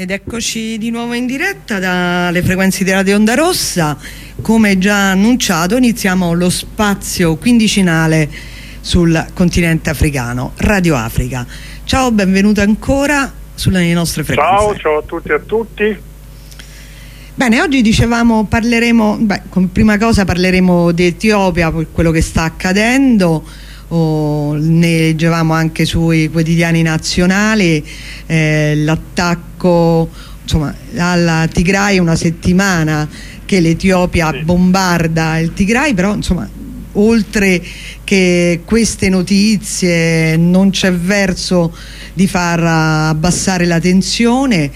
Ed eccoci di nuovo in diretta dalle frequenze di Radio Onda Rossa. Come già annunciato, iniziamo lo spazio quindicinale sul continente africano, Radio Africa. Ciao, benvenuto ancora sulle nostre frequenze. Ciao a tutti e a tutti. Bene, oggi dicevamo parleremo, come prima cosa parleremo di Etiopia, per quello che sta accadendo. Ne leggevamo anche sui quotidiani nazionali, l'attacco alla Tigray, una settimana che l'Etiopia bombarda il Tigray, però oltre che queste notizie non c'è verso di far abbassare la tensione.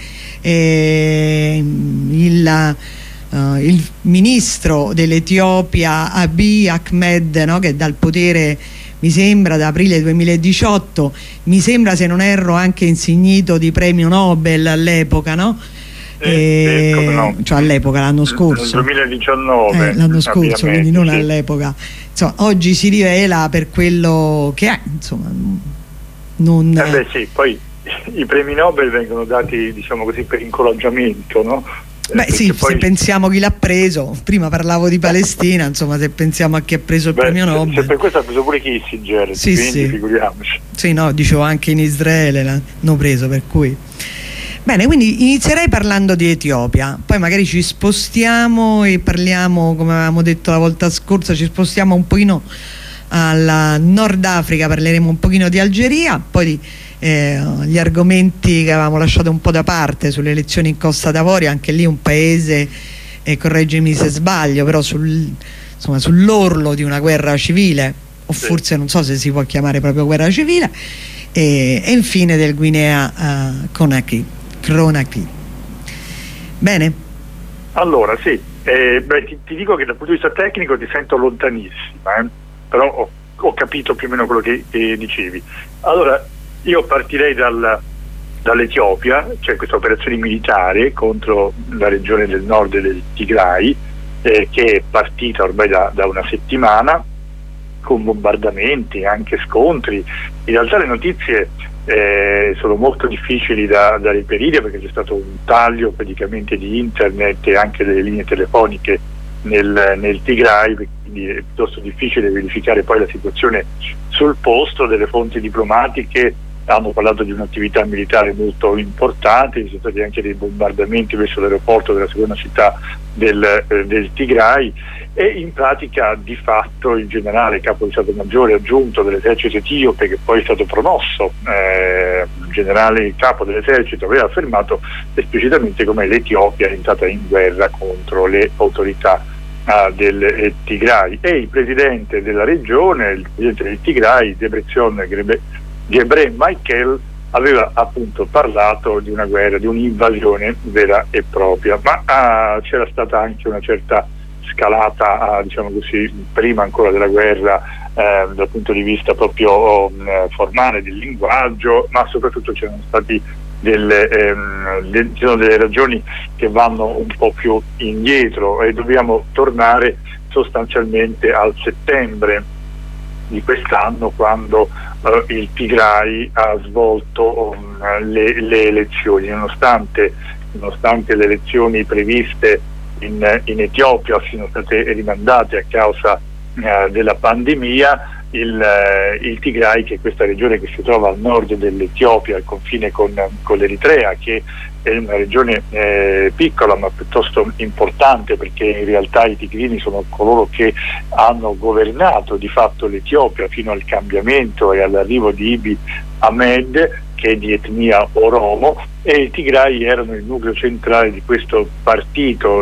Il ministro dell'Etiopia Abiy Ahmed, che dal potere mi sembra da aprile 2018, mi sembra, se non erro, anche insignito di premio Nobel all'epoca, no? No. Cioè all'epoca, l'anno scorso, nel 2019, l'anno scorso, quindi non all'epoca. Oggi si rivela per quello che è, non... poi i premi Nobel vengono dati, diciamo così, per incoraggiamento, no? Sì, poi, se pensiamo chi l'ha preso, prima parlavo di Palestina, se pensiamo a chi ha preso il premio Nobel. Per questo ha preso pure Kissinger, quindi figuriamoci. Sì, no, dicevo anche in Israele l'hanno preso, per cui. Bene, quindi inizierei parlando di Etiopia, poi magari ci spostiamo e parliamo, come avevamo detto la volta scorsa, ci spostiamo un pochino al Nord Africa, parleremo un pochino di Algeria, poi gli argomenti che avevamo lasciato un po' da parte sulle elezioni in Costa d'Avorio, anche lì un paese, correggimi se sbaglio, però sull'orlo di una guerra civile, o forse non so se si può chiamare proprio guerra civile, e infine del Guinea Conakry. Bene? Allora sì, ti dico che dal punto di vista tecnico ti sento lontanissima, però ho capito più o meno quello che dicevi. Allora, io partirei dall'Etiopia, cioè questa operazione militare contro la regione del nord del Tigray, che è partita ormai da una settimana, con bombardamenti, anche scontri. In realtà le notizie sono molto difficili da reperire, perché c'è stato un taglio praticamente di internet e anche delle linee telefoniche nel Tigray, quindi è piuttosto difficile verificare poi la situazione sul posto. Delle fonti diplomatiche hanno parlato di un'attività militare molto importante, ci sono stati anche dei bombardamenti verso l'aeroporto della seconda città del Tigray, e in pratica di fatto il generale capo di Stato Maggiore aggiunto dell'esercito etiope, che poi è stato promosso generale capo dell'esercito, aveva affermato esplicitamente come l'Etiopia è entrata in guerra contro le autorità del Tigray, e il presidente della regione, il presidente del Tigray, Debretsion Gebre-Michael, aveva appunto parlato di una guerra, di un'invasione vera e propria, ma c'era stata anche una certa scalata, diciamo così, prima ancora della guerra, dal punto di vista proprio formale del linguaggio, ma soprattutto c'erano stati ci sono delle ragioni che vanno un po' più indietro, e dobbiamo tornare sostanzialmente al settembre di quest'anno, quando il Tigray ha svolto le elezioni, nonostante le elezioni previste in Etiopia siano state rimandate a causa della pandemia. Il Tigray, che è questa regione che si trova al nord dell'Etiopia, al confine con l'Eritrea, che è una regione piccola ma piuttosto importante, perché in realtà i tigrini sono coloro che hanno governato di fatto l'Etiopia fino al cambiamento e all'arrivo di Abiy Ahmed, che è di etnia Oromo, e i Tigray erano il nucleo centrale di questo partito,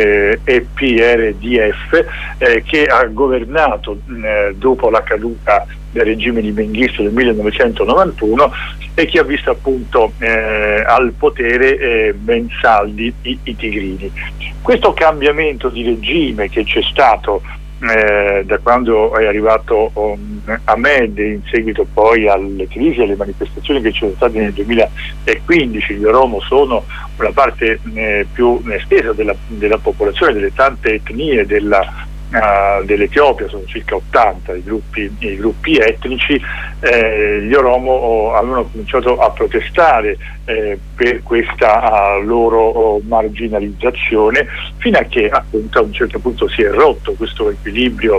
l'EPRDF, che ha governato dopo la caduta del regime di Mengistu del 1991, e che ha visto appunto al potere ben saldi i tigrini. Questo cambiamento di regime che c'è stato da quando è arrivato Ahmed, in seguito poi alle crisi e alle manifestazioni che ci sono state nel 2015, gli Oromo sono una parte più estesa della popolazione, delle tante etnie dell'Etiopia, sono circa 80 i gruppi etnici. Gli Oromo avevano cominciato a protestare per questa loro marginalizzazione, fino a che appunto a un certo punto si è rotto questo equilibrio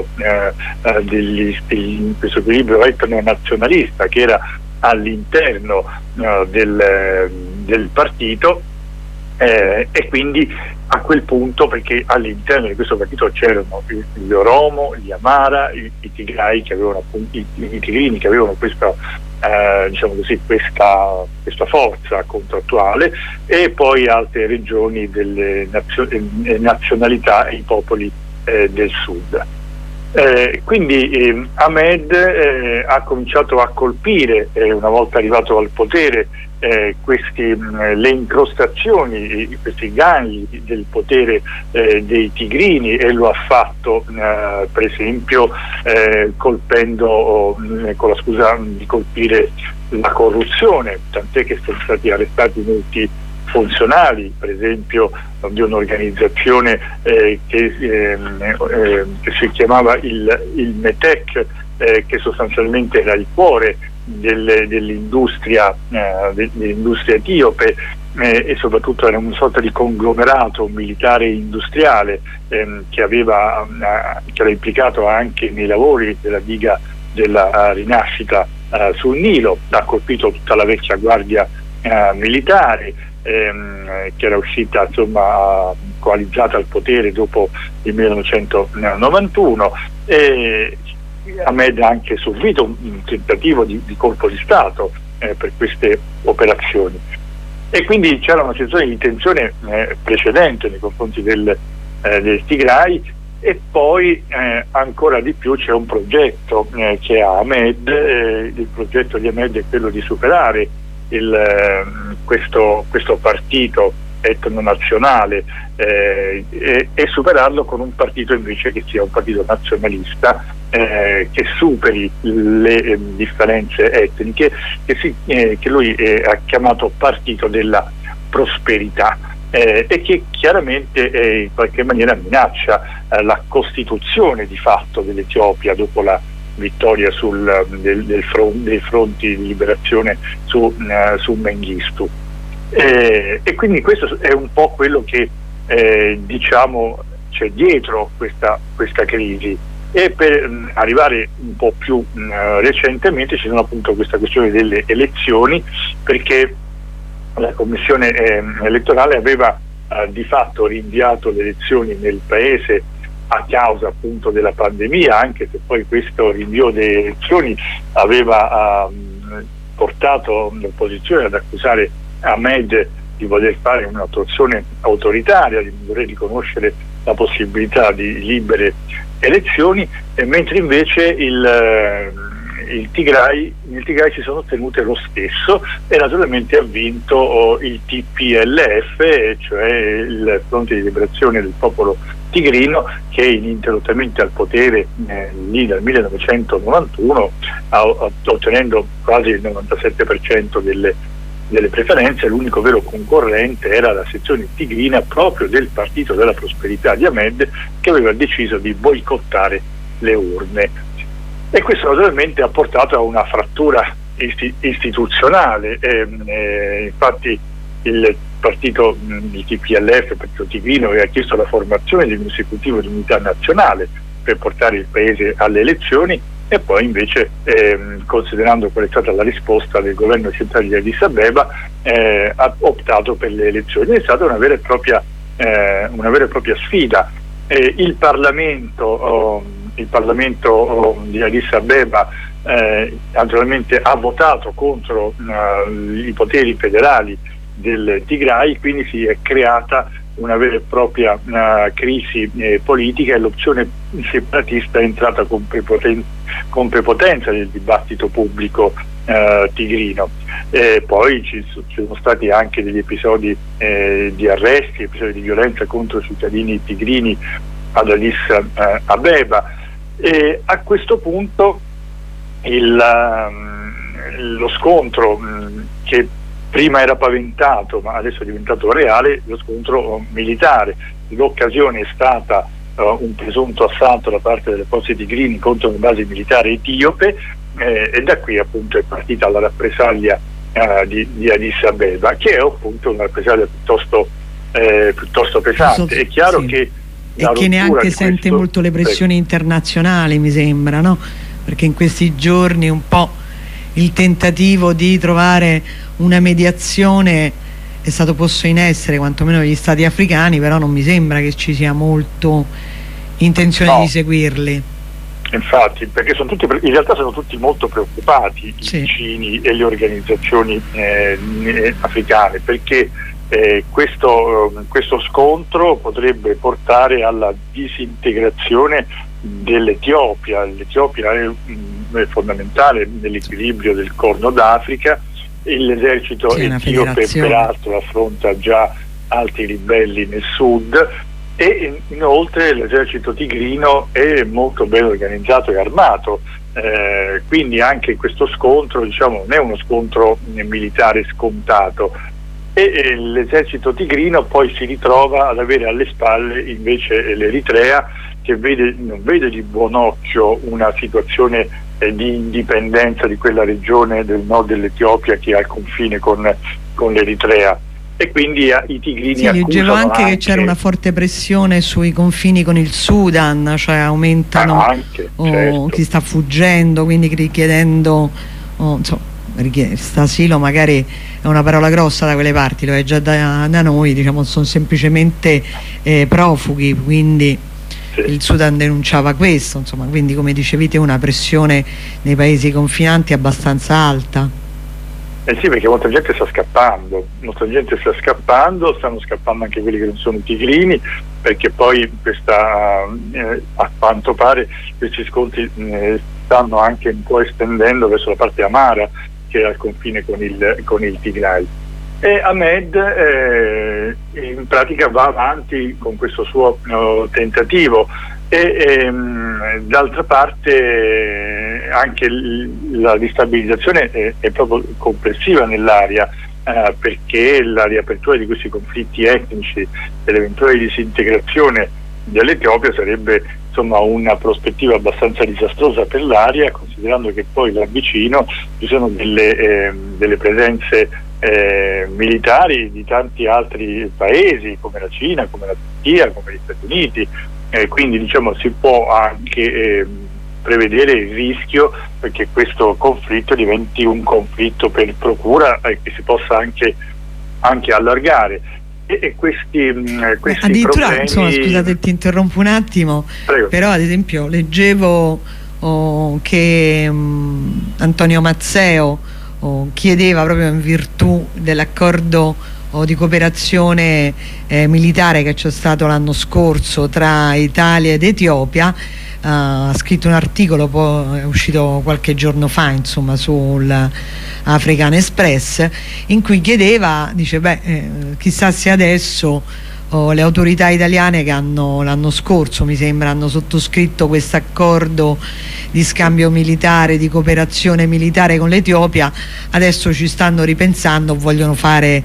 questo equilibrio etno-nazionalista che era all'interno del partito, e quindi a quel punto, perché all'interno di questo partito c'erano gli Oromo, gli Amara, i Tigray che avevano appunto, i tigrini che avevano questa diciamo così, questa forza contrattuale, e poi altre regioni delle nazionalità e i popoli del sud. Quindi Ahmed ha cominciato a colpire, una volta arrivato al potere, le incrostazioni, questi gangli del potere dei tigrini, e lo ha fatto per esempio colpendo con la scusa di colpire la corruzione, tant'è che sono stati arrestati molti funzionali, per esempio di un'organizzazione che si chiamava il METEC, che sostanzialmente era il cuore dell'industria etiope, e soprattutto era una sorta di conglomerato militare industriale che era implicato anche nei lavori della diga della rinascita sul Nilo. Ha colpito tutta la vecchia guardia militare che era uscita insomma coalizzata al potere dopo il 1991, e Ahmed ha anche subito un tentativo di colpo di Stato per queste operazioni, e quindi c'era una situazione di tensione precedente nei confronti del Tigray. E poi ancora di più c'è un progetto che ha Ahmed, il progetto di Ahmed è quello di superare questo partito etno-nazionale e superarlo con un partito invece che sia un partito nazionalista, che superi le differenze etniche, che lui ha chiamato partito della prosperità, e che chiaramente in qualche maniera minaccia la costituzione di fatto dell'Etiopia dopo la vittoria dei fronti di liberazione su Mengistu, e quindi questo è un po' quello che diciamo c'è dietro questa crisi. E per arrivare un po' più recentemente ci sono appunto questa questione delle elezioni, perché la Commissione elettorale aveva di fatto rinviato le elezioni nel paese a causa appunto della pandemia, anche se poi questo rinvio delle elezioni aveva portato l'opposizione ad accusare Ahmed di voler fare un'attuazione autoritaria, di voler riconoscere la possibilità di libere elezioni, mentre invece nel Tigray si sono ottenute lo stesso, e naturalmente ha vinto il TPLF, cioè il Fronte di Liberazione del Popolo Tigrino, che è ininterrottamente al potere lì dal 1991, ottenendo quasi il 97% delle preferenze. L'unico vero concorrente era la sezione tigrina proprio del Partito della Prosperità di Ahmed, che aveva deciso di boicottare le urne, e questo naturalmente ha portato a una frattura istituzionale. Infatti il TPLF, il Partito Tigrino, aveva chiesto la formazione di un esecutivo di unità nazionale per portare il paese alle elezioni, e poi invece considerando qual è stata la risposta del governo centrale di Addis Abeba, ha optato per le elezioni. È stata una vera e propria sfida. Il Parlamento di Addis Abeba naturalmente ha votato contro i poteri federali del Tigray, quindi si è creata una vera e propria crisi politica, e l'opzione separatista è entrata con prepotenza nel dibattito pubblico tigrino. Poi ci sono stati anche degli episodi di arresti, episodi di violenza contro i cittadini tigrini ad Addis Abeba, e a questo punto lo scontro che prima era paventato ma adesso è diventato reale, lo scontro militare. L'occasione è stata un presunto assalto da parte delle forze tigrini contro una base militare etiope, e da qui appunto è partita la rappresaglia di Addis Abeba, che è appunto una rappresaglia piuttosto pesante. È chiaro che e che neanche sente molto le pressioni internazionali, mi sembra, no? Perché in questi giorni un po' il tentativo di trovare una mediazione è stato posto in essere, quantomeno dagli stati africani, però non mi sembra che ci sia molto intenzione di seguirli. Infatti, perché in realtà sono tutti molto preoccupati, i vicini e le organizzazioni africane, perché questo scontro potrebbe portare alla disintegrazione dell'Etiopia. L'Etiopia è fondamentale nell'equilibrio del Corno d'Africa. L'esercito etiope peraltro affronta già altri ribelli nel sud, e inoltre l'esercito tigrino è molto ben organizzato e armato, quindi anche questo scontro, diciamo, non è uno scontro militare scontato, e l'esercito tigrino poi si ritrova ad avere alle spalle invece l'Eritrea, che non vede di buon occhio una situazione di indipendenza di quella regione del nord dell'Etiopia che ha il confine con l'Eritrea, e quindi i tigrini leggevo anche che c'era una forte pressione sui confini con il Sudan, cioè aumentano certo, chi sta fuggendo, quindi richiedendo asilo, magari è una parola grossa da quelle parti, lo è già da noi, diciamo, sono semplicemente profughi, quindi il Sudan denunciava questo, insomma, quindi come dicevi te una pressione nei paesi confinanti abbastanza alta. Sì, perché molta gente sta scappando, stanno scappando anche quelli che non sono tigrini, perché poi a quanto pare questi scontri stanno anche un po' estendendo verso la parte amara, che è al confine con il Tigray. E Ahmed in pratica va avanti con questo suo tentativo, e d'altra parte anche la destabilizzazione è proprio complessiva nell'area, perché la riapertura di questi conflitti etnici e l'eventuale disintegrazione dell'Etiopia sarebbe, insomma, una prospettiva abbastanza disastrosa per l'area, considerando che poi là vicino ci sono delle presenze militari di tanti altri paesi, come la Cina, come la Turchia, come gli Stati Uniti, quindi diciamo si può anche prevedere il rischio che questo conflitto diventi un conflitto per procura e che si possa anche allargare. E questi addirittura problemi... insomma, scusate, ti interrompo un attimo. Prego. Però ad esempio leggevo che Antonio Mazzeo chiedeva, proprio in virtù dell'accordo di cooperazione militare che c'è stato l'anno scorso tra Italia ed Etiopia, ha scritto un articolo, poi è uscito qualche giorno fa, insomma, sul African Express, in cui chiedeva, dice, chissà se adesso le autorità italiane, che l'anno scorso mi sembra hanno sottoscritto questo accordo di scambio militare, di cooperazione militare con l'Etiopia, adesso ci stanno ripensando, vogliono fare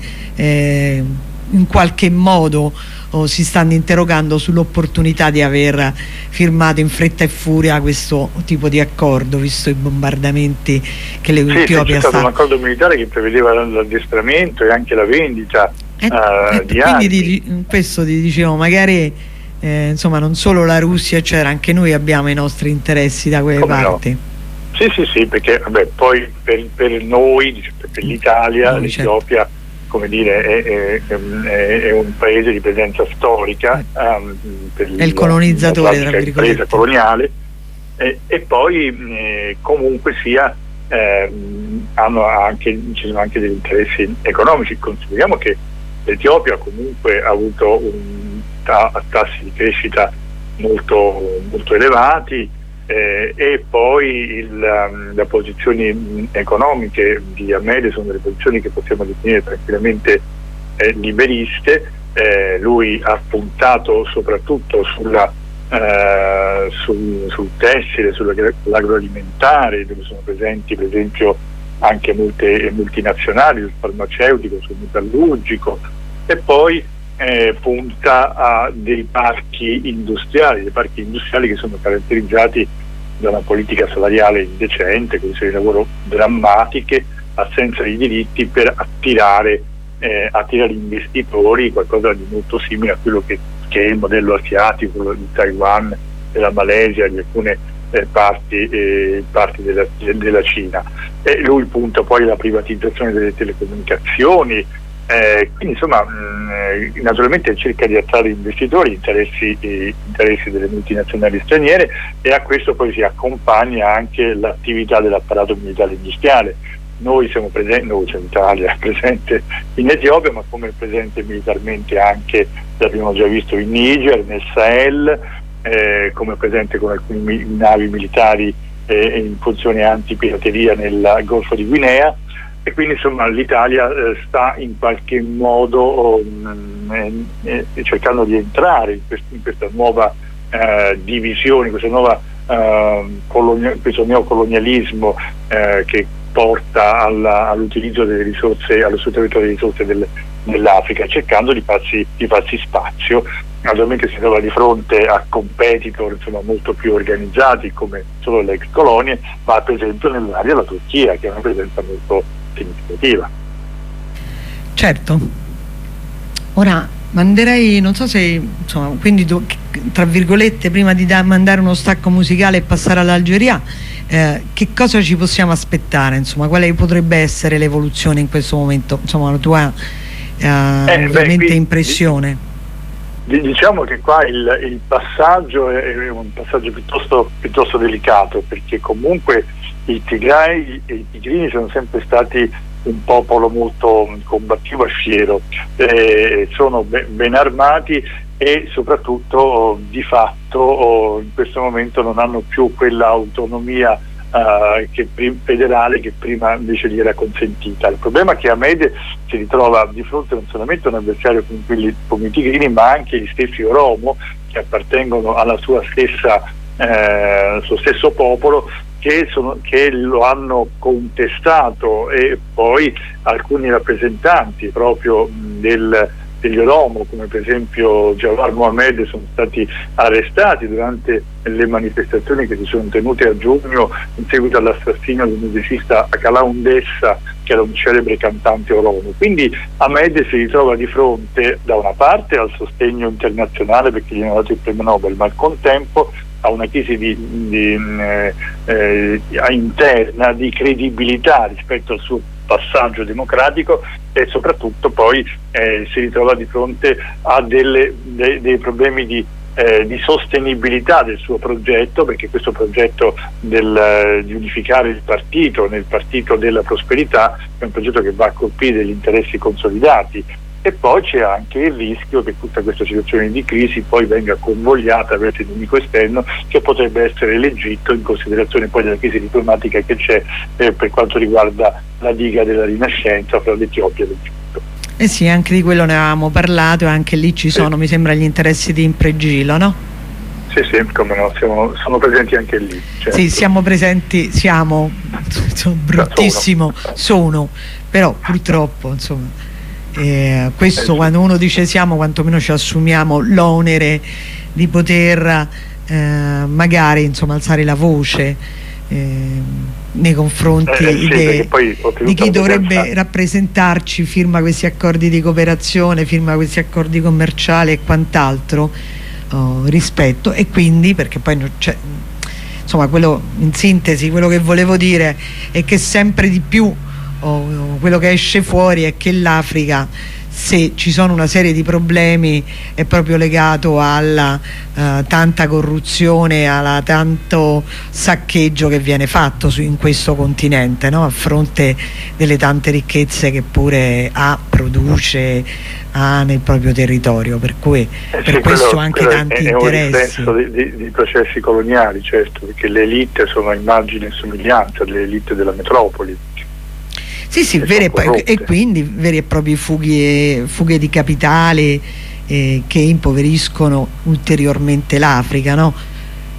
in qualche modo, o si stanno interrogando sull'opportunità di aver firmato in fretta e furia questo tipo di accordo, visto i bombardamenti che l'Etiopia c'è stato un accordo militare che prevedeva l'addestramento e anche la vendita di armi. Quindi questo ti dicevo, magari insomma, non solo la Russia eccetera, anche noi abbiamo i nostri interessi da quelle parti. No? Sì, perché poi per noi, per l'Italia, l'Etiopia, come dire, è un paese di presenza storica, per è il colonizzatore, tra virgolette, impresa coloniale, e poi comunque sia ci sono anche degli interessi economici. Consideriamo che l'Etiopia comunque ha avuto tassi di crescita molto, molto elevati, e poi le posizioni economiche di Ahmed sono delle posizioni che possiamo definire tranquillamente liberiste. Lui ha puntato soprattutto sul tessile, sull'agroalimentare, dove sono presenti per esempio anche molte multinazionali, sul farmaceutico, sul metallurgico, e poi punta a dei parchi industriali che sono caratterizzati da una politica salariale indecente, condizioni di lavoro drammatiche, assenza di diritti per attirare investitori, qualcosa di molto simile a quello che è il modello asiatico, quello di Taiwan, della Malesia, di alcune parti della Cina. E lui punta poi alla privatizzazione delle telecomunicazioni, quindi insomma naturalmente cerca di attrarre investitori, interessi delle multinazionali straniere, e a questo poi si accompagna anche l'attività dell'apparato militare industriale. Noi siamo Italia presente in Etiopia, ma come presente militarmente anche, l'abbiamo già visto, in Niger, nel Sahel, come presente con alcune navi militari in funzione antipirateria nel Golfo di Guinea. E quindi insomma l'Italia sta in qualche modo cercando di entrare in questa nuova divisione, questo neocolonialismo che porta all'utilizzo delle risorse, allo sfruttamento delle risorse dell'Africa, cercando di farsi spazio. Naturalmente si trova di fronte a competitor molto più organizzati come solo le ex colonie, ma per esempio nell'area la Turchia, che ha una presenza molto significativa. Certo. Ora manderei, non so se quindi tra virgolette, prima di mandare uno stacco musicale e passare all'Algeria, che cosa ci possiamo aspettare, quale potrebbe essere l'evoluzione in questo momento, la tua ovviamente impressione? Diciamo che qua il passaggio è un passaggio piuttosto delicato, perché comunque i tigrini sono sempre stati un popolo molto combattivo e fiero, sono ben armati e soprattutto di fatto in questo momento non hanno più quella autonomia federale che prima invece gli era consentita. Il problema è che Ahmed si ritrova di fronte non solamente a un avversario come i tigrini, ma anche gli stessi Oromo, che appartengono al suo stesso popolo, che lo hanno contestato, e poi alcuni rappresentanti proprio degli Oromo, come per esempio Jawar Mohammed, sono stati arrestati durante le manifestazioni che si sono tenute a giugno in seguito all'assassinio del musicista Akalaoun Dessa, che era un celebre cantante Oromo. Quindi Ahmed si ritrova di fronte da una parte al sostegno internazionale, perché gli hanno dato il premio Nobel, ma al contempo a una crisi interna di credibilità rispetto al suo passaggio democratico, e soprattutto poi si ritrova di fronte a dei problemi di sostenibilità del suo progetto, perché questo progetto di unificare il partito nel partito della prosperità è un progetto che va a colpire gli interessi consolidati. E poi c'è anche il rischio che tutta questa situazione di crisi poi venga convogliata verso il nemico esterno, che potrebbe essere l'Egitto, in considerazione poi della crisi diplomatica che c'è per quanto riguarda la diga della rinascenza fra l'Etiopia e l'Egitto. Eh sì, anche di quello ne avevamo parlato, e anche lì ci sono, mi sembra, gli interessi di Impregilo, no? Sì, come no, sono presenti anche lì. Certo. Sì, siamo presenti, sono bruttissimo, però purtroppo, questo quando uno dice siamo, quantomeno ci assumiamo l'onere di poter magari alzare la voce nei confronti di chi dovrebbe rappresentarci, firma questi accordi di cooperazione, firma questi accordi commerciali e quant'altro, rispetto. E quindi, perché poi c'è, quello, in sintesi, quello che volevo dire è che sempre di più quello che esce fuori è che l'Africa, se ci sono una serie di problemi, è proprio legato alla tanta corruzione, alla tanto saccheggio che viene fatto in questo continente, no? A fronte delle tante ricchezze che pure produce nel proprio territorio, per cui per questo anche tanti interessi. È un riflesso di processi coloniali, certo, perché le elite sono immagine e somiglianza delle elite della metropoli. Sì, e quindi veri e propri fughe di capitale che impoveriscono ulteriormente l'Africa, no?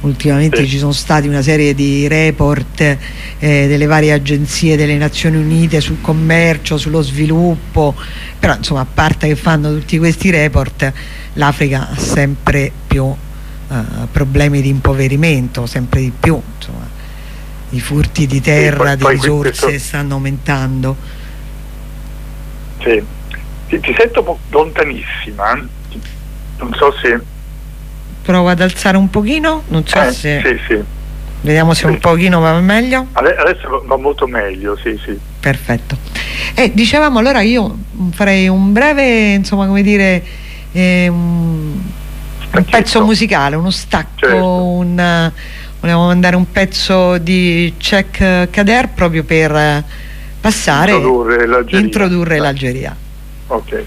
ultimamente ci sono stati una serie di report delle varie agenzie delle Nazioni Unite sul commercio, sullo sviluppo, però insomma, a parte che fanno tutti questi report, l'Africa ha sempre più problemi di impoverimento, sempre di più, insomma, i furti di terra, di risorse stanno aumentando. Sì. Ti sento un po' lontanissima, non so se... Provo ad alzare un pochino, non so se... Sì. Vediamo se un pochino va meglio. Adesso va molto meglio, sì. Perfetto. Dicevamo, allora io farei un breve, insomma, come dire, un pezzo musicale, uno stacco, certo. Volevo mandare un pezzo di Cheikh Kader proprio per passare, introdurre l'Algeria. Ok.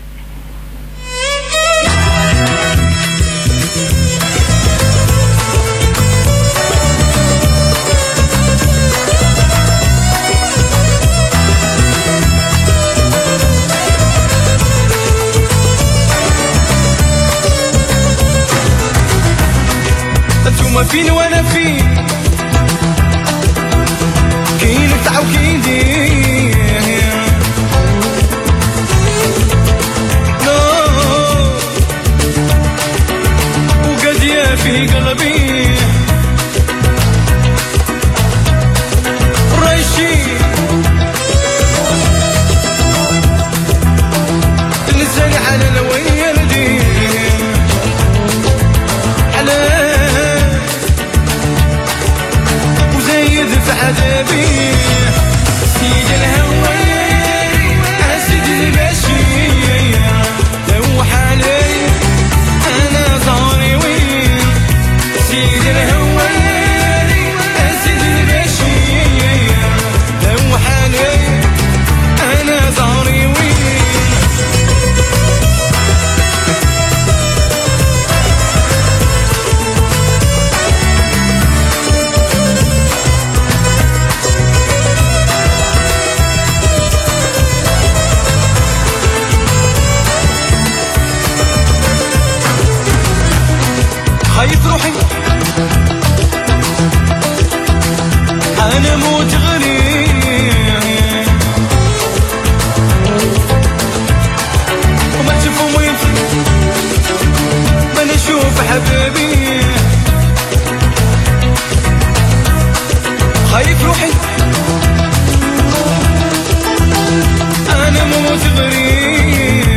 انتوما فين وانا فين كاين قطع وكاين دين وقضية في قلبي رايشي نسالي على الوين دي في عذابي سيد الهواري أسد البشي لو حالي أنا ظهري وين سيد الهواري أسد البشي لو حالي أنا ظهري وين خايف روحي أنا موت غريب وما تشوفوا وين ما نشوف حبيبي خايف روحي أنا موت غريب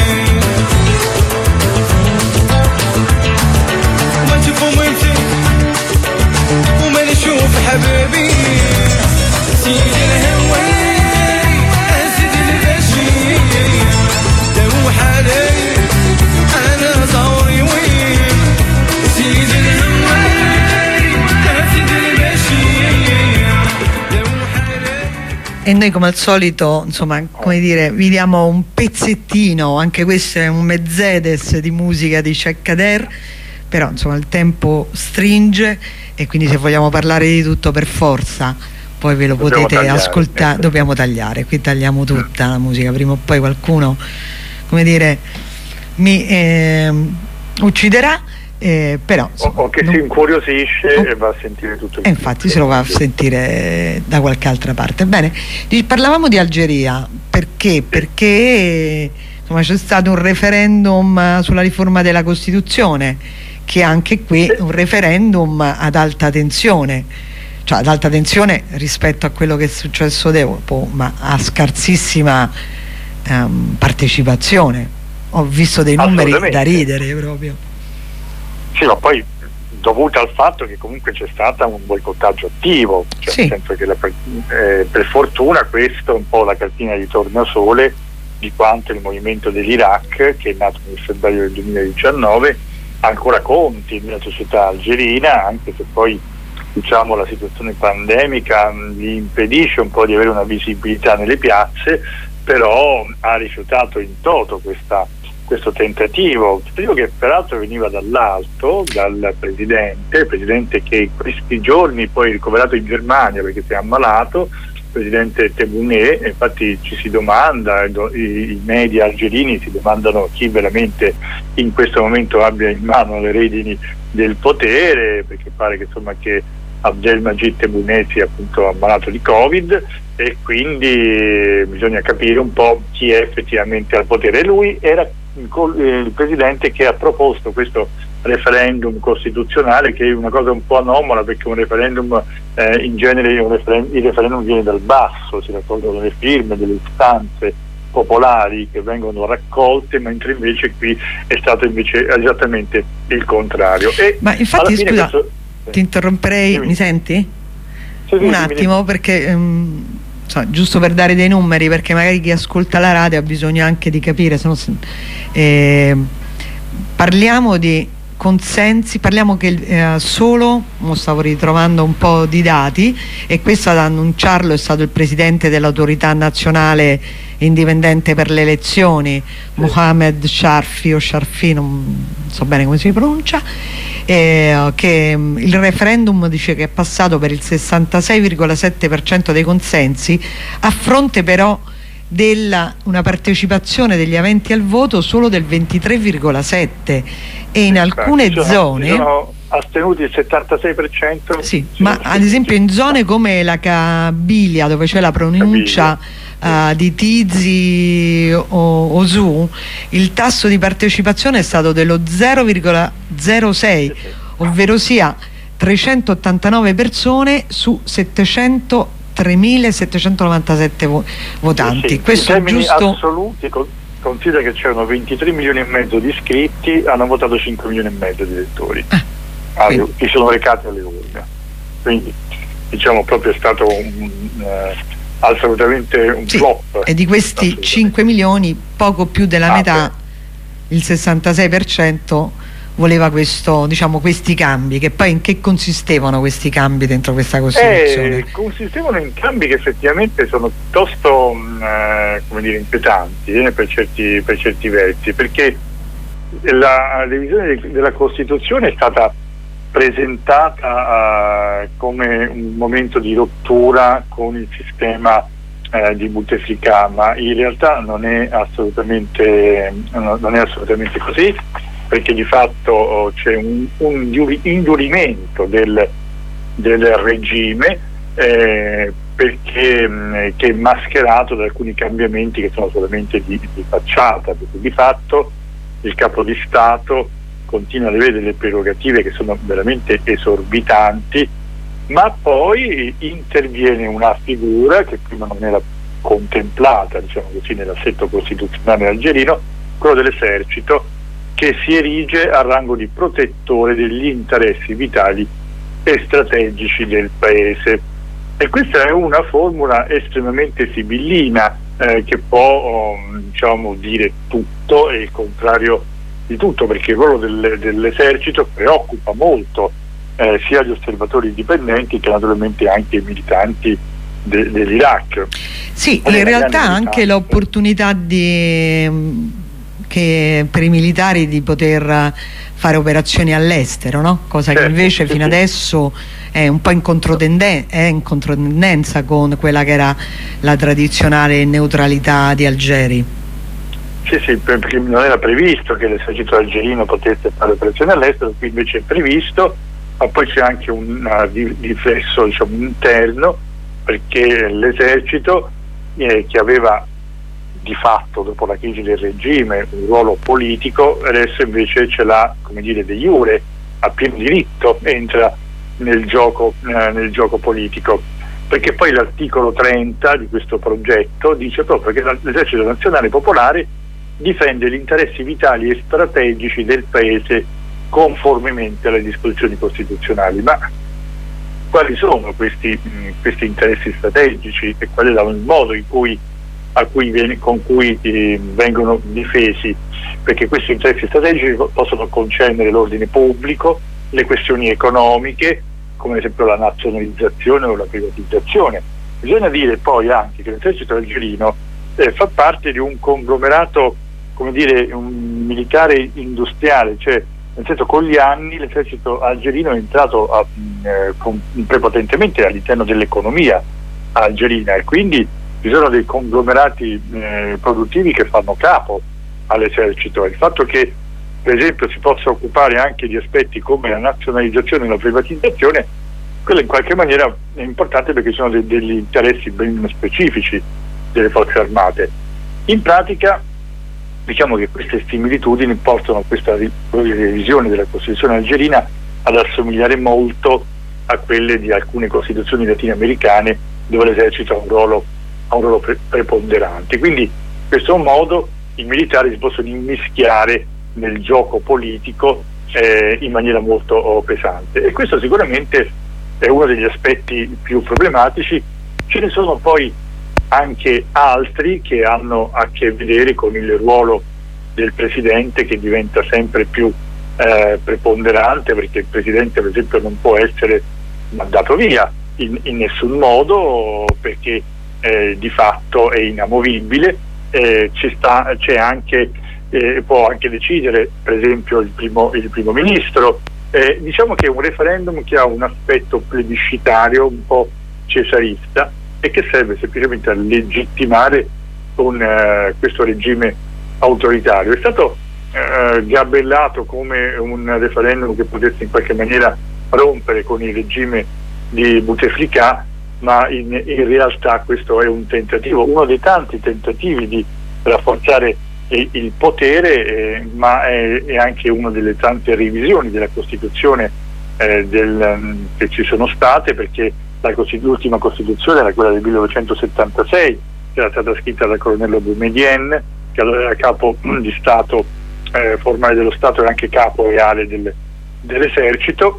وما نشوف حبيبي سيد الهواري أسد البشي لو حالي أنا ظهري وين سيد الهواري أسد البشي لو حالي. E noi come al solito, insomma, come dire, vi diamo un pezzettino, anche questo è un Mercedes di musica di Cheikh Kader, però insomma il tempo stringe e quindi se vogliamo parlare di tutto per forza poi ve lo potete ascoltare, dobbiamo tagliare, qui tagliamo tutta la musica, prima o poi qualcuno, come dire, mi ucciderà, però insomma, o che si incuriosisce e va a sentire tutto il infatti se lo va a sentire da qualche altra parte. Bene, parlavamo di Algeria perché insomma c'è stato un referendum sulla riforma della Costituzione, che anche qui un referendum ad alta tensione, cioè ad alta tensione rispetto a quello che è successo dopo, ma a scarsissima partecipazione. Ho visto dei numeri da ridere proprio. Sì, ma poi dovuta al fatto che comunque c'è stato un boicottaggio attivo, cioè sì. Nel senso che per fortuna questo è un po' la cartina di tornasole di quanto il movimento dell'Iraq, che è nato nel febbraio del 2019, ancora conti nella società algerina, anche se poi diciamo la situazione pandemica gli impedisce un po' di avere una visibilità nelle piazze, però ha rifiutato in toto questo tentativo che peraltro veniva dall'alto, dal presidente che in questi giorni poi è ricoverato in Germania perché si è ammalato, presidente Tebboune, infatti ci si domanda, i media algerini si domandano chi veramente in questo momento abbia in mano le redini del potere, perché pare che insomma che Abdelmajid Tebboune sia appunto ammalato di Covid, e quindi bisogna capire un po' chi è effettivamente al potere. Lui era il presidente che ha proposto questo referendum costituzionale, che è una cosa un po' anomala, perché un referendum in genere il referendum viene dal basso, si raccolgono le firme delle istanze popolari che vengono raccolte, mentre invece qui è stato invece esattamente il contrario. Ma infatti scusa, ti interromperei, Dimmi. mi senti? Sì, Un attimo, perché giusto per dare dei numeri, perché magari chi ascolta la radio ha bisogno anche di capire, parliamo di consensi, parliamo che solo, stavo ritrovando un po' di dati, e questo ad annunciarlo è stato il presidente dell'autorità nazionale indipendente per le elezioni, Mohamed Sharfi o Sharfi, non so bene come si pronuncia, che il referendum dice che è passato per il 66,7% dei consensi, a fronte però una partecipazione degli aventi al voto solo del 23,7%, e in alcune zone sono astenuti il 76%. sì, ma ad esempio in zone come la Cabilia, dove c'è la pronuncia di Tizi o Osu, il tasso di partecipazione è stato dello 0,06, ovvero sia 389 persone su 3.797 votanti. Sì, questo in termini giusto assoluti, considera che c'erano 23 milioni e mezzo di iscritti, hanno votato 5 milioni e mezzo di elettori che sono recati alle urne, quindi diciamo proprio è stato assolutamente un flop. E di questi 5 milioni poco più della metà, il 66%, voleva questi cambi. Che poi in che consistevano questi cambi dentro questa Costituzione? Consistevano in cambi che effettivamente sono piuttosto inquietanti per certi versi, perché la revisione della Costituzione è stata presentata come un momento di rottura con il sistema di Bouteflika, ma in realtà non è assolutamente così, perché di fatto c'è un indurimento del regime, perché che è mascherato da alcuni cambiamenti che sono solamente di facciata, perché di fatto il capo di Stato continua ad avere delle prerogative che sono veramente esorbitanti, ma poi interviene una figura che prima non era contemplata, diciamo così, nell'assetto costituzionale algerino, quello dell'esercito, che si erige a rango di protettore degli interessi vitali e strategici del paese. E questa è una formula estremamente sibillina, che può dire tutto e il contrario di tutto, perché il ruolo dell'esercito preoccupa molto sia gli osservatori indipendenti che naturalmente anche i militanti dell'Iraq. Sì, in realtà anche l'opportunità che per i militari di poter fare operazioni all'estero, no? Cosa che invece fino adesso è un po' in controtendenza con quella che era la tradizionale neutralità di Algeri. Sì, perché non era previsto che l'esercito algerino potesse fare operazioni all'estero, qui invece è previsto, ma poi c'è anche un riflesso interno, perché l'esercito che aveva di fatto dopo la crisi del regime un ruolo politico, adesso invece ce l'ha, come dire, de jure, a pieno diritto entra nel gioco politico, perché poi l'articolo 30 di questo progetto dice proprio che l'esercito nazionale popolare difende gli interessi vitali e strategici del paese conformemente alle disposizioni costituzionali. Ma quali sono questi interessi strategici e qual è il modo con cui vengono difesi? Perché questi interessi strategici possono concernere l'ordine pubblico, le questioni economiche, come ad esempio la nazionalizzazione o la privatizzazione. Bisogna dire poi anche che l'esercito algerino fa parte di un conglomerato, come dire, un militare industriale, cioè nel senso, con gli anni l'esercito algerino è entrato prepotentemente all'interno dell'economia, algerina, e quindi ci sono dei conglomerati produttivi che fanno capo all'esercito. Il fatto che per esempio si possa occupare anche di aspetti come la nazionalizzazione e la privatizzazione, quello in qualche maniera è importante perché ci sono degli interessi ben specifici delle forze armate. In pratica diciamo che queste similitudini portano a questa revisione della Costituzione algerina ad assomigliare molto a quelle di alcune costituzioni latinoamericane dove l'esercito ha un ruolo preponderante. Quindi in questo modo i militari si possono immischiare nel gioco politico in maniera molto pesante, e questo sicuramente è uno degli aspetti più problematici. Ce ne sono poi anche altri che hanno a che vedere con il ruolo del presidente, che diventa sempre più preponderante, perché il presidente per esempio non può essere mandato via in nessun modo, perché di fatto è inamovibile. C'è anche può anche decidere per esempio il primo ministro. Diciamo che è un referendum che ha un aspetto plebiscitario, un po' cesarista, e che serve semplicemente a legittimare questo regime autoritario. È stato gabellato come un referendum che potesse in qualche maniera rompere con il regime di Bouteflika, ma in realtà questo è un tentativo, uno dei tanti tentativi di rafforzare il potere, ma è anche una delle tante revisioni della Costituzione che ci sono state, perché l'ultima Costituzione era quella del 1976, che era stata scritta dal colonnello Boumedienne, che allora era capo di Stato formale dello Stato e anche capo reale dell'esercito,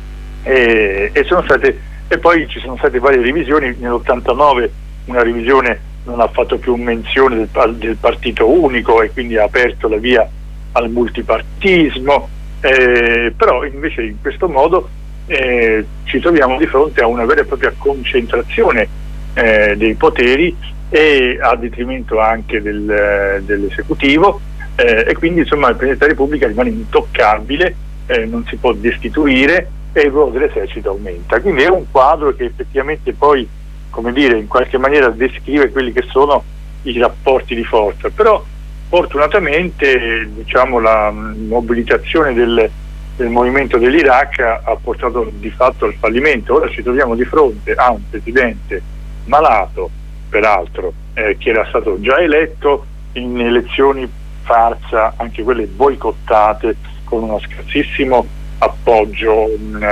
e poi ci sono state varie revisioni. Nell'89 una revisione non ha fatto più menzione del partito unico e quindi ha aperto la via al multipartismo, però invece in questo modo ci troviamo di fronte a una vera e propria concentrazione dei poteri, e a detrimento anche dell'esecutivo, e quindi insomma il Presidente della Repubblica rimane intoccabile, non si può destituire, e il ruolo dell'esercito aumenta. Quindi è un quadro che effettivamente poi, come dire, in qualche maniera descrive quelli che sono i rapporti di forza. Però fortunatamente diciamo la mobilitazione del movimento dell'Iraq ha portato di fatto al fallimento. Ora ci troviamo di fronte a un presidente malato, peraltro, che era stato già eletto in elezioni farsa, anche quelle boicottate, con uno scarsissimo appoggio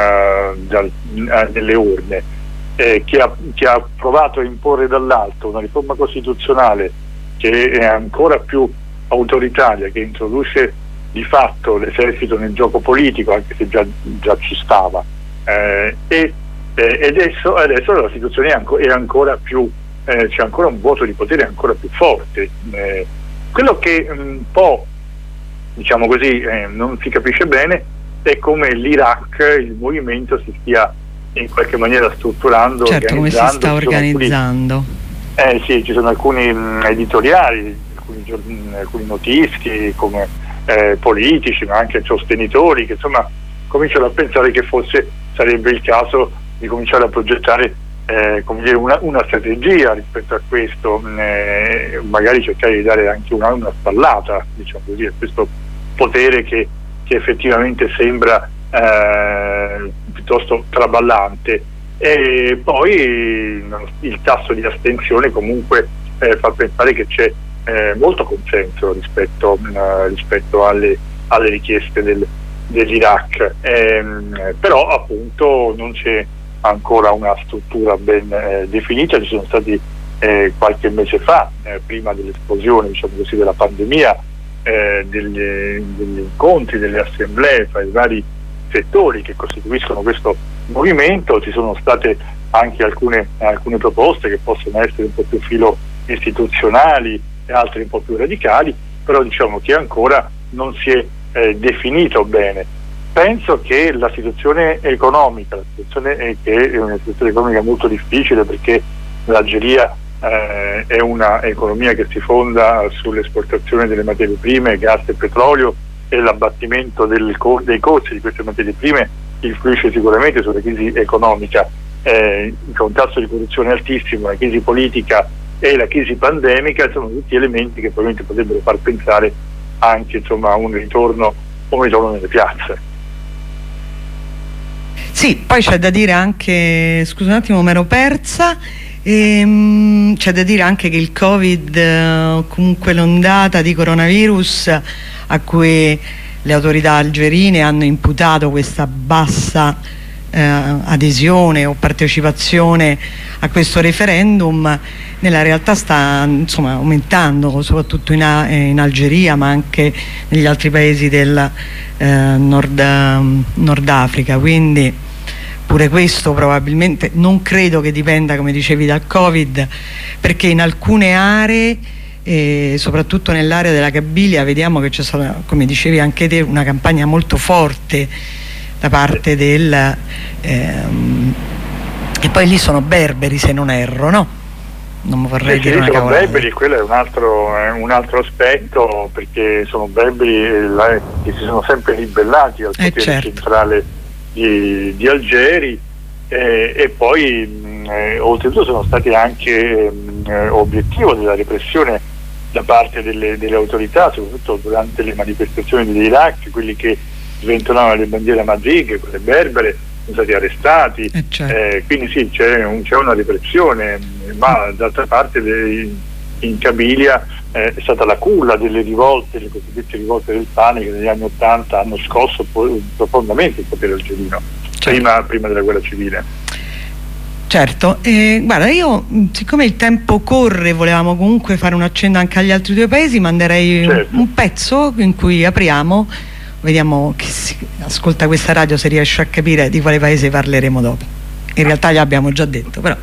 nelle urne, che ha provato a imporre dall'alto una riforma costituzionale che è ancora più autoritaria, che introduce di fatto l'esercito nel gioco politico, anche se già ci stava, e adesso la situazione è ancora più, c'è ancora un vuoto di potere ancora più forte. Quello che un po', diciamo così, non si capisce bene è come l'Iraq, il movimento, si stia in qualche maniera strutturando, certo, come si sta organizzando. Sì, ci sono alcuni editoriali, alcuni notisti, come politici, ma anche sostenitori, che insomma cominciano a pensare che forse sarebbe il caso di cominciare a progettare come dire, una strategia rispetto a questo, magari cercare di dare anche una spallata, diciamo così, a questo potere che effettivamente sembra piuttosto traballante. E poi il tasso di astensione comunque fa pensare che c'è molto consenso rispetto alle richieste dell'Iraq, però appunto non c'è ancora una struttura ben definita. Ci sono stati qualche mese fa, prima dell'esplosione, diciamo così, della pandemia, degli incontri, delle assemblee fra i vari settori che costituiscono questo movimento. Ci sono state anche alcune proposte che possono essere un po' più filo istituzionali e altre un po' più radicali, però diciamo che ancora non si è definito bene. Penso che la situazione economica, che è una situazione economica molto difficile, perché l'Algeria è una economia che si fonda sull'esportazione delle materie prime, gas e petrolio, e l'abbattimento dei costi di queste materie prime influisce sicuramente sulla crisi economica con un tasso di corruzione altissimo, la crisi politica e la crisi pandemica sono tutti elementi che probabilmente potrebbero far pensare anche a un ritorno nelle piazze. Sì, poi c'è da dire anche, scusa un attimo, mi ero persa, c'è da dire anche che il Covid, comunque l'ondata di coronavirus a cui le autorità algerine hanno imputato questa bassa adesione o partecipazione a questo referendum, nella realtà sta aumentando, soprattutto in Algeria, ma anche negli altri paesi del Nord Africa, quindi pure questo probabilmente non credo che dipenda, come dicevi, dal Covid, perché in alcune aree, soprattutto nell'area della Cabilia, vediamo che c'è stata, come dicevi anche te, una campagna molto forte da parte del e poi lì sono berberi, se non erro, no? Non vorrei dire una cavolata. Berberi, quello è un altro aspetto, perché sono berberi che si sono sempre ribellati al potere centrale di Algeri, e poi oltretutto sono stati anche obiettivo della repressione da parte delle autorità, soprattutto durante le manifestazioni dell'Iraq, quelli che sventolano le bandiere amazighe, quelle berbere, sono stati arrestati, quindi sì, c'è una repressione, ma d'altra parte in Cabilia è stata la culla delle rivolte, le cosiddette rivolte del pane, che negli anni '80 hanno scosso profondamente il potere algerino, prima della guerra civile. Certo, guarda, io siccome il tempo corre, volevamo comunque fare un accenno anche agli altri due paesi, manderei un pezzo in cui apriamo. Vediamo chi ascolta questa radio se riesce a capire di quale paese parleremo dopo. In realtà gli abbiamo già detto, però.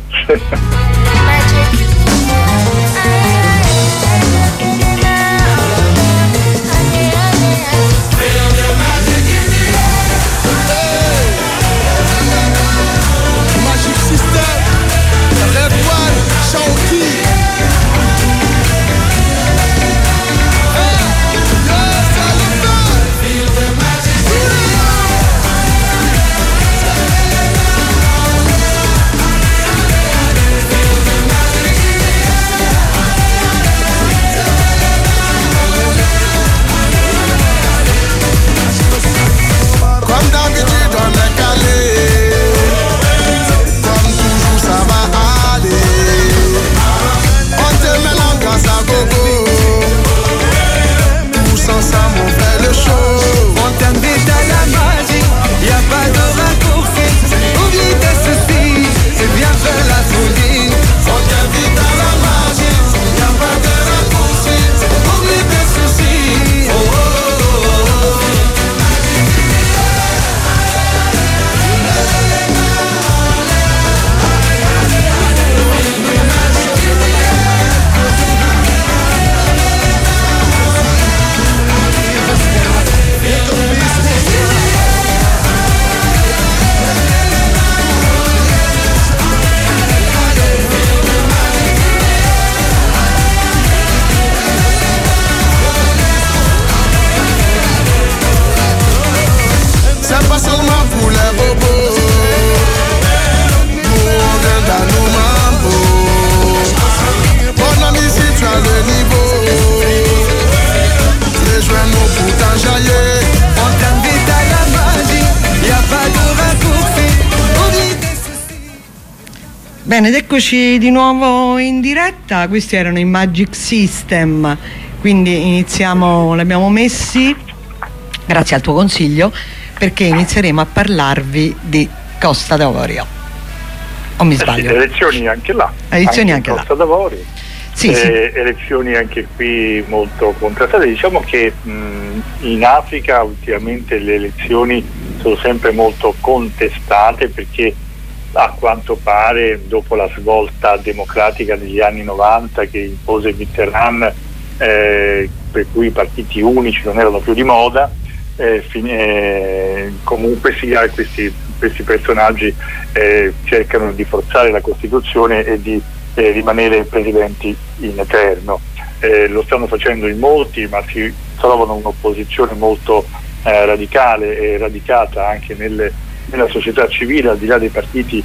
Bene, ed eccoci di nuovo in diretta. Questi erano i Magic System, quindi iniziamo, l'abbiamo messi grazie al tuo consiglio, perché inizieremo a parlarvi di Costa d'Avorio. O mi sbaglio? Sì, elezioni anche là, elezioni anche Costa d'Avorio, sì. Elezioni anche qui molto contrastate. Diciamo che in Africa ultimamente le elezioni sono sempre molto contestate, perché a quanto pare, dopo la svolta democratica degli anni '90 che impose Mitterrand, per cui i partiti unici non erano più di moda, comunque sia questi personaggi cercano di forzare la Costituzione e di rimanere presidenti in eterno. Lo stanno facendo in molti, ma si trovano un'opposizione molto radicale e radicata anche nella società civile, al di là dei partiti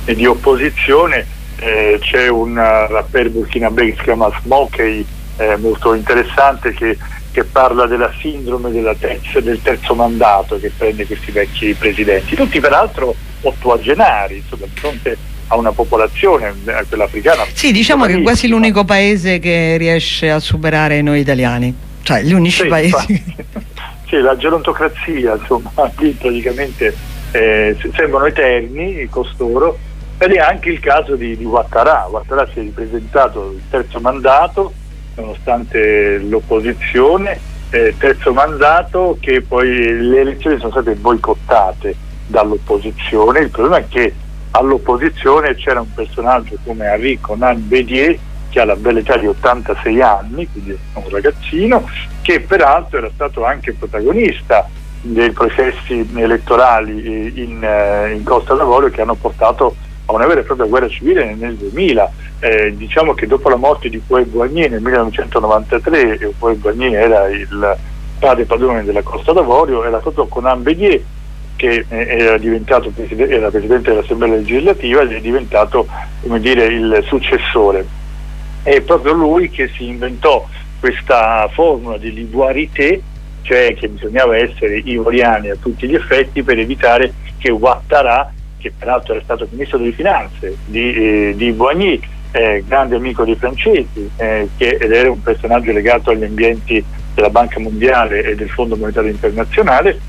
di opposizione. C'è un rapper burkinabè che si chiama Smokey, molto interessante, che parla della sindrome del terzo mandato che prende questi vecchi presidenti, tutti peraltro ottuagenari, insomma, di fronte a una popolazione, quella africana. Sì, diciamo che è quasi l'unico paese che riesce a superare noi italiani, cioè gli unici paesi. Sì, la gerontocrazia, insomma, lì praticamente sembrano eterni costoro, ed è anche il caso di Ouattara. Ouattara si è ripresentato il terzo mandato nonostante l'opposizione, terzo mandato, che poi le elezioni sono state boicottate dall'opposizione. Il problema è che all'opposizione c'era un personaggio come Henri Konan Bédier, che ha la bella età di 86 anni, quindi un ragazzino, che peraltro era stato anche protagonista dei processi elettorali in Costa d'Avorio, che hanno portato a una vera e propria guerra civile nel 2000. Diciamo che dopo la morte di Houphouët-Boigny nel 1993, e Houphouët-Boigny era il padre padrone della Costa d'Avorio, era proprio Konan Bédier che era diventato era presidente dell'Assemblea legislativa ed è diventato, come dire, il successore. È proprio lui che si inventò questa formula di l'ivoirité, cioè che bisognava essere ivoriani a tutti gli effetti per evitare che Ouattara, che peraltro era stato ministro delle finanze di Boigny, grande amico dei francesi, ed era un personaggio legato agli ambienti della Banca Mondiale e del Fondo Monetario Internazionale,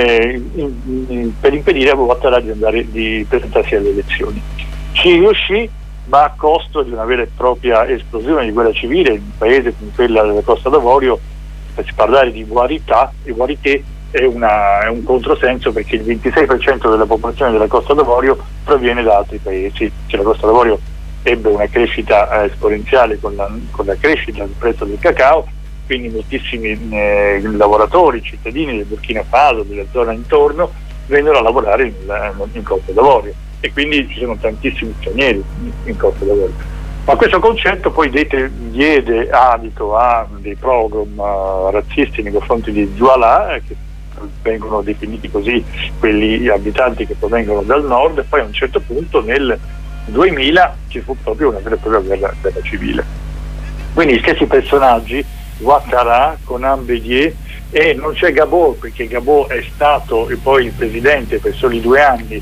per impedire a Ouattara di presentarsi alle elezioni. Ci riuscì, ma a costo di una vera e propria esplosione di guerra civile in un paese come quella della Costa d'Avorio. Per parlare di ivoirité è un controsenso, perché il 26% della popolazione della Costa d'Avorio proviene da altri paesi. Cioè, la Costa d'Avorio ebbe una crescita esponenziale con la crescita del prezzo del cacao, quindi moltissimi lavoratori, cittadini del Burkina Faso, della zona intorno, vennero a lavorare in Costa d'Avorio, e quindi ci sono tantissimi stranieri in Costa d'Avorio. Ma questo concetto poi diede adito a dei pogrom razzisti nei confronti di Douala, che vengono definiti così quelli abitanti che provengono dal nord, e poi a un certo punto nel 2000 ci fu proprio una vera e propria guerra civile. Quindi gli stessi personaggi, Ouattara, Konan Bédier, e non c'è Gbagbo, perché Gbagbo è stato poi il presidente per soli 2 anni,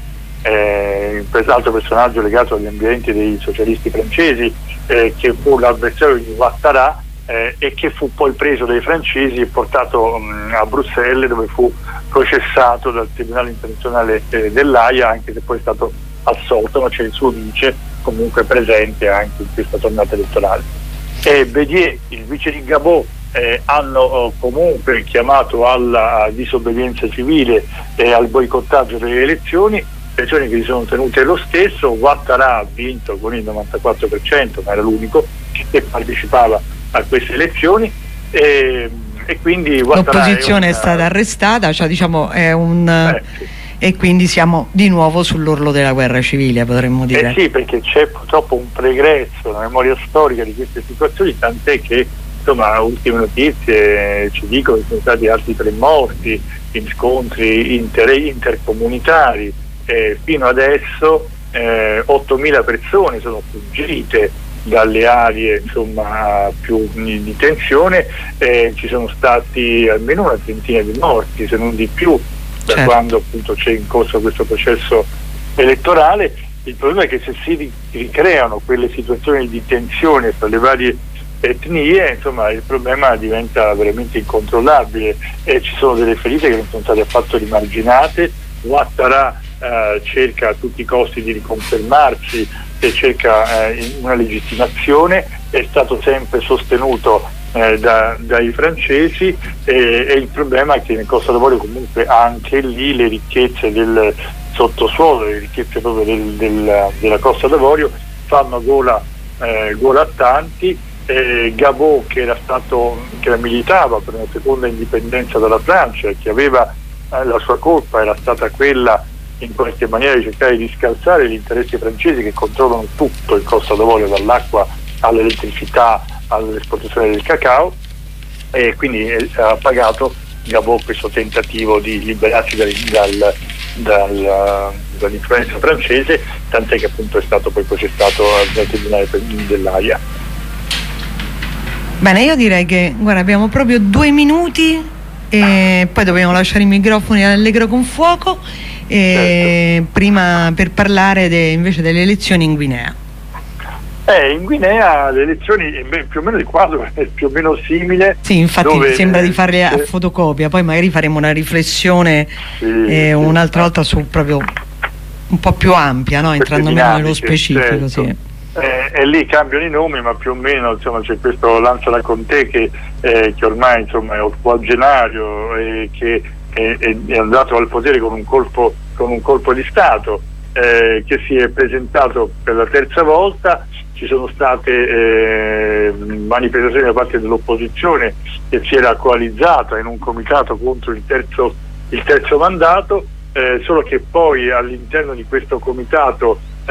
altro personaggio legato agli ambienti dei socialisti francesi, che fu l'avversario di Ouattara, e che fu poi preso dai francesi e portato a Bruxelles, dove fu processato dal Tribunale Internazionale dell'Aia, anche se poi è stato assolto, ma c'è il suo vice comunque presente anche in questa tornata elettorale. Bédier, il vice di Gbagbo, hanno comunque chiamato alla disobbedienza civile e al boicottaggio delle elezioni che si sono tenute lo stesso. Ouattara ha vinto con il 94%, ma era l'unico che partecipava a queste elezioni, e quindi l'opposizione è stata arrestata, cioè diciamo è un sì. E quindi siamo di nuovo sull'orlo della guerra civile, potremmo dire. Sì, perché c'è purtroppo un pregresso, una memoria storica di queste situazioni, tant'è che insomma ultime notizie ci dicono che sono stati altri 3 morti in scontri intercomunitari. Fino adesso 8.000 persone sono fuggite dalle aree insomma più di tensione, ci sono stati almeno una trentina di morti, se non di più, da quando appunto c'è in corso questo processo elettorale. Il problema è che se si ricreano quelle situazioni di tensione tra le varie etnie, insomma il problema diventa veramente incontrollabile, e ci sono delle ferite che non sono state affatto rimarginate. Ouattara cerca a tutti i costi di riconfermarsi e cerca una legittimazione, è stato sempre sostenuto dai francesi, e il problema è che nel Costa d'Avorio comunque anche lì le ricchezze del sottosuolo, le ricchezze proprio della Costa d'Avorio fanno gola a tanti. Gbagbo, che militava per una seconda indipendenza dalla Francia, che aveva la sua colpa era stata quella in qualche maniera di cercare di scalzare gli interessi francesi che controllano tutto il Costa d'Avorio, dall'acqua all'elettricità all'esportazione del cacao, e quindi ha pagato Gbagbo questo tentativo di liberarsi dall'influenza francese, tant'è che appunto è stato poi processato al Tribunale dell'Aia. Bene, io direi che guarda, abbiamo proprio 2 minuti e poi dobbiamo lasciare i microfoni all'Allegro con fuoco, prima per parlare invece delle elezioni in Guinea. In Guinea le elezioni più o meno il quadro è più o meno simile. Sì, infatti sembra di farle a fotocopia, poi magari faremo una riflessione un'altra volta su proprio un po' più ampia, no? Entrando meno nello specifico. Certo. Sì. E lì cambiano i nomi, ma più o meno insomma c'è questo Lansana Conté che ormai insomma è ottuagenario e che è andato al potere con un colpo di Stato, che si è presentato per la terza volta. Ci sono state manifestazioni da parte dell'opposizione che si era coalizzata in un comitato contro il terzo mandato, solo che poi all'interno di questo comitato si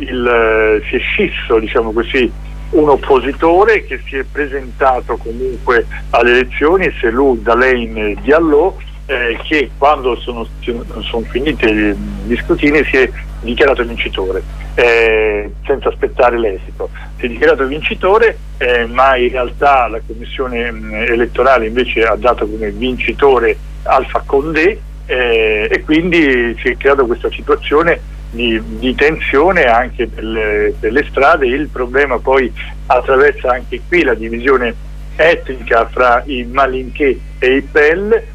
è scisso, diciamo così, un oppositore che si è presentato comunque alle elezioni, Selou Dalein Diallo, che quando sono finiti gli scrutini si è dichiarato vincitore, senza aspettare l'esito. Si è dichiarato vincitore, ma in realtà la commissione elettorale invece ha dato come vincitore Alpha Condé, e quindi si è creata questa situazione di tensione anche per le strade. Il problema poi attraversa anche qui la divisione etnica fra i Malinké e i Pell,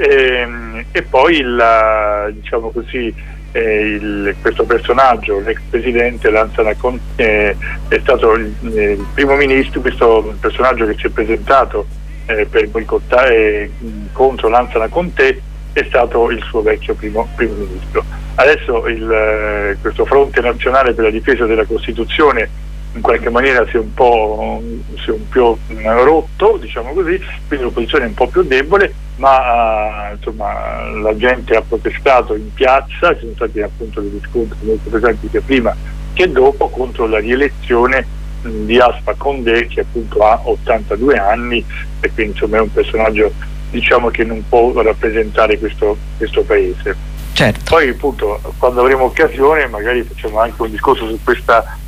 e poi diciamo così, questo personaggio, l'ex presidente Lansana Conté, è stato il primo ministro. Questo personaggio che si è presentato per boicottare contro Lansana Conté è stato il suo vecchio primo ministro. Adesso questo fronte nazionale per la difesa della Costituzione in qualche maniera si è un po' rotto, diciamo così, quindi l'opposizione è un po' più debole, ma insomma la gente ha protestato in piazza. Ci sono stati appunto degli scontri molto pesanti sia prima che dopo contro la rielezione di Alpha Condé, che appunto ha 82 anni e quindi insomma è un personaggio, diciamo, che non può rappresentare questo paese. Certo. Poi appunto quando avremo occasione magari facciamo anche un discorso su questa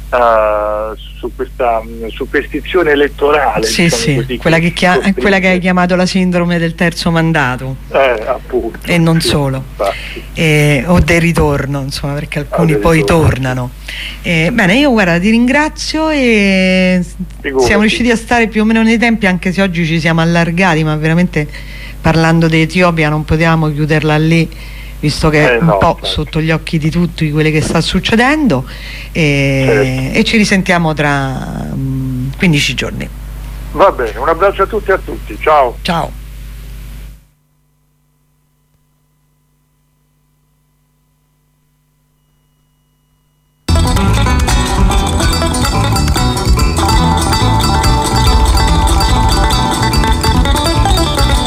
superstizione elettorale, sì, diciamo sì, così, quella che hai chiamato la sindrome del terzo mandato, appunto, e non solo, o del ritorno, insomma, perché alcuni poi tornano. Bene, io guarda ti ringrazio e siamo riusciti a stare più o meno nei tempi, anche se oggi ci siamo allargati, ma veramente parlando di Etiopia non potevamo chiuderla lì, visto che è un po' sotto gli occhi di tutti quello che sta succedendo, e ci risentiamo tra 15 giorni. Va bene, un abbraccio a tutti e a tutti, ciao. Ciao.